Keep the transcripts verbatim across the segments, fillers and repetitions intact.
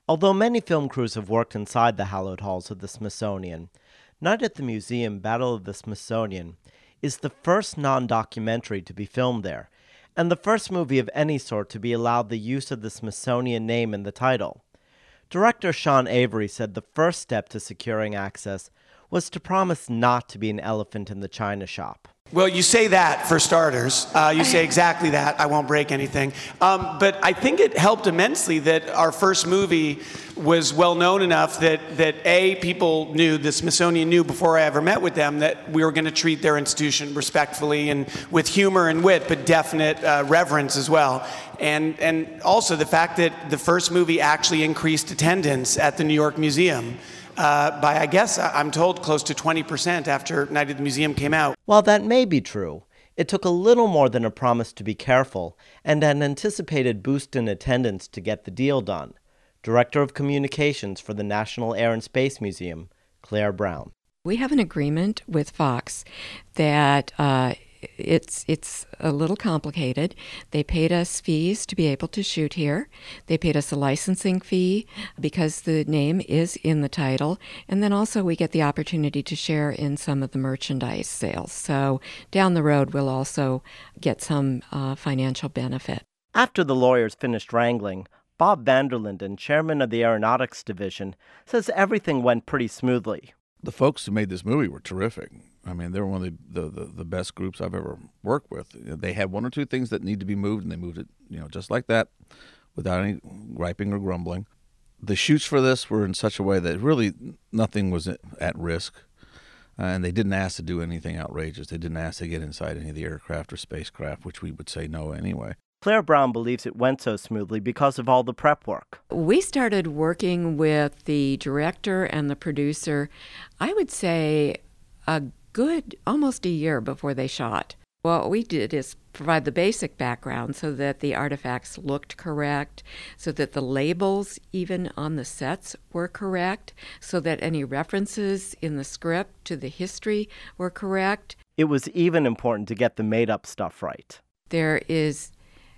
Although many film crews have worked inside the hallowed halls of the Smithsonian, Night at the Museum Battle of the Smithsonian is the first non-documentary to be filmed there, and the first movie of any sort to be allowed the use of the Smithsonian name in the title. Director Sean Avery said the first step to securing access was to promise not to be an elephant in the china shop. Well, you say that for starters. Uh, you say exactly that. I won't break anything. Um, but I think it helped immensely that our first movie was well known enough that, that A, people knew, the Smithsonian knew before I ever met with them, that we were going to treat their institution respectfully and with humor and wit, but definite uh, reverence as well. And, and also the fact that the first movie actually increased attendance at the New York Museum. Uh, by, I guess, I'm told, close to twenty percent after Night at the Museum came out. While that may be true, it took a little more than a promise to be careful and an anticipated boost in attendance to get the deal done. Director of Communications for the National Air and Space Museum, Claire Brown. We have an agreement with Fox that uh, it's it's a little complicated. They paid us fees to be able to shoot here. They paid us a licensing fee because the name is in the title. And then also we get the opportunity to share in some of the merchandise sales. So down the road, we'll also get some uh, financial benefit. After the lawyers finished wrangling, Bob Vanderlinden, chairman of the Aeronautics Division, says everything went pretty smoothly. The folks who made this movie were terrific. I mean, they were one of the, the, the, the best groups I've ever worked with. They had one or two things that need to be moved, and they moved it, you know, just like that, without any griping or grumbling. The shoots for this were in such a way that really nothing was at risk, uh, and they didn't ask to do anything outrageous. They didn't ask to get inside any of the aircraft or spacecraft, which we would say no anyway. Claire Brown believes it went so smoothly because of all the prep work. We started working with the director and the producer, I would say, a good almost a year before they shot. What we did is provide the basic background so that the artifacts looked correct, so that the labels even on the sets were correct, so that any references in the script to the history were correct. It was even important to get the made-up stuff right. There is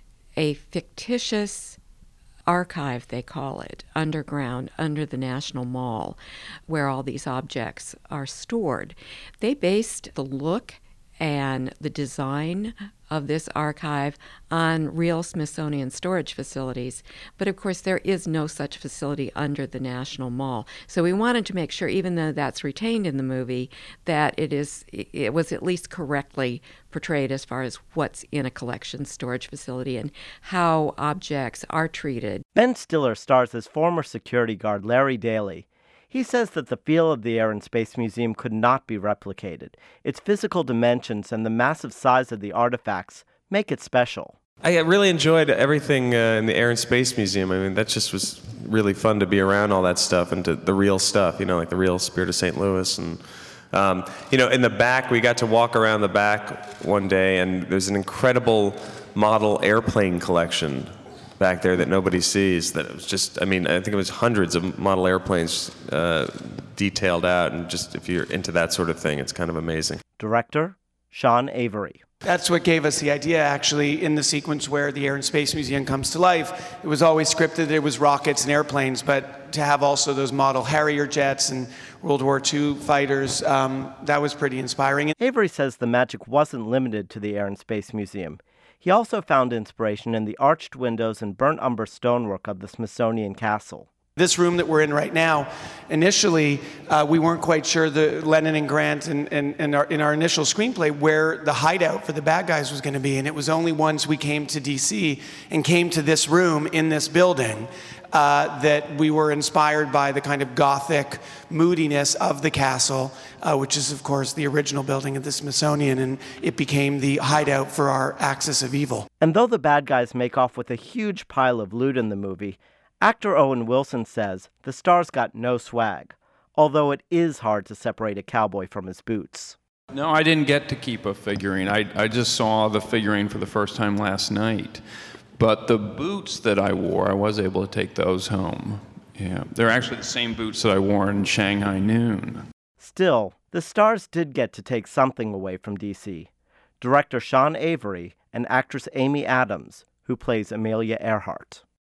a fictitious archive, they call it, underground, under the National Mall, where all these objects are stored. They based the look and the design of this archive on real Smithsonian storage facilities. But of course, there is no such facility under the National Mall. So we wanted to make sure, even though that's retained in the movie, that it is it was at least correctly portrayed as far as what's in a collection storage facility and how objects are treated. Ben Stiller stars as former security guard Larry Daly. He says that the feel of the Air and Space Museum could not be replicated. Its physical dimensions and the massive size of the artifacts make it special. I really enjoyed everything uh, in the Air and Space Museum. I mean, that just was really fun to be around all that stuff and to, the real stuff, you know, like the real Spirit of Saint Louis. And, um, you know, in the back, we got to walk around the back one day, and there's an incredible model airplane collection back there that nobody sees. That it was just, I mean, I think it was hundreds of model airplanes uh, detailed out, and just if you're into that sort of thing, it's kind of amazing. Director Sean Avery. That's what gave us the idea, actually, in the sequence where the Air and Space Museum comes to life. It was always scripted, it was rockets and airplanes, but to have also those model Harrier jets and World War Two fighters, um, that was pretty inspiring. Avery says the magic wasn't limited to the Air and Space Museum. He also found inspiration in the arched windows and burnt umber stonework of the Smithsonian Castle. This room that we're in right now, initially, uh, we weren't quite sure, the Lennon and Grant, and, and, and our, in our initial screenplay, where the hideout for the bad guys was going to be. And it was only once we came to D C and came to this room in this building uh, that we were inspired by the kind of gothic moodiness of the castle, uh, which is, of course, the original building of the Smithsonian, and it became the hideout for our axis of evil. And though the bad guys make off with a huge pile of loot in the movie, actor Owen Wilson says the stars got no swag, although it is hard to separate a cowboy from his boots. No, I didn't get to keep a figurine. I, I just saw the figurine for the first time last night. But the boots that I wore, I was able to take those home. Yeah, they're actually the same boots that I wore in Shanghai Noon. Still, the stars did get to take something away from D C. Director Sean Avery and actress Amy Adams, who plays Amelia Earhart.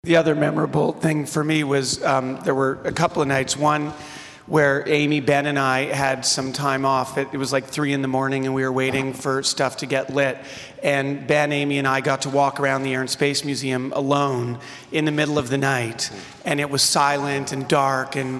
The other memorable thing for me was um, there were a couple of nights. One where Amy, Ben, and I had some time off. It, it was like three in the morning, and we were waiting for stuff to get lit. And Ben, Amy, and I got to walk around the Air and Space Museum alone in the middle of the night. And it was silent and dark and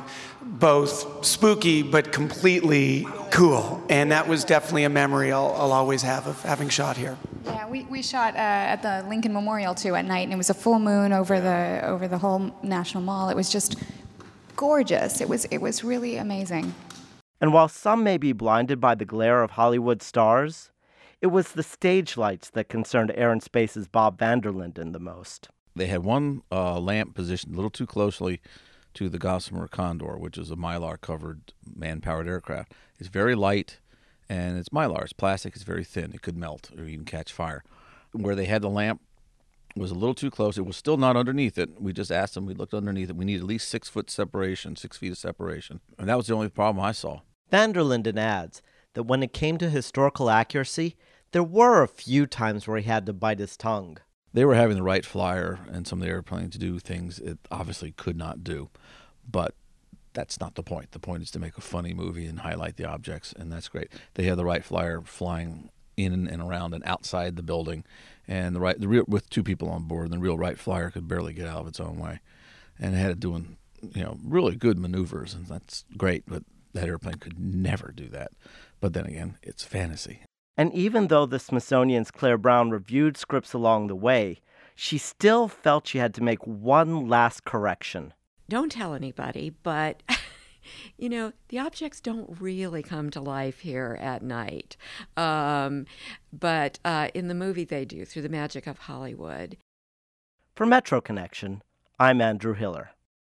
both spooky but completely cool. And that was definitely a memory I'll, I'll always have of having shot here. Yeah, we, we shot uh, at the Lincoln Memorial too at night, and it was a full moon over the over the whole National Mall. It was just gorgeous. It was it was really amazing. And while some may be blinded by the glare of Hollywood stars, it was the stage lights that concerned Air and Space's Bob Vanderlinden the most. They had one uh, lamp positioned a little too closely to the Gossamer Condor, which is a Mylar-covered man-powered aircraft. It's very light, and it's Mylar. It's plastic. It's very thin. It could melt or even catch fire. Where they had the lamp was a little too close. It was still not underneath it. We just asked them. We looked underneath it. We need at least six foot separation, six feet of separation. And that was the only problem I saw. Vanderlinden adds that when it came to historical accuracy, there were a few times where he had to bite his tongue. They were having the Wright Flyer and some of the airplanes to do things it obviously could not do. But that's not the point. The point is to make a funny movie and highlight the objects, and that's great. They had the Wright Flyer flying in and around and outside the building, and the right the real with two people on board, and the real Wright Flyer could barely get out of its own way, and it had it doing, you know, really good maneuvers, and that's great. But that airplane could never do that. But then again, it's fantasy. And even though the Smithsonian's Claire Brown reviewed scripts along the way, she still felt she had to make one last correction. Don't tell anybody, but, you know, the objects don't really come to life here at night. Um, but uh, in the movie they do, through the magic of Hollywood. For Metro Connection, I'm Andrew Hiller.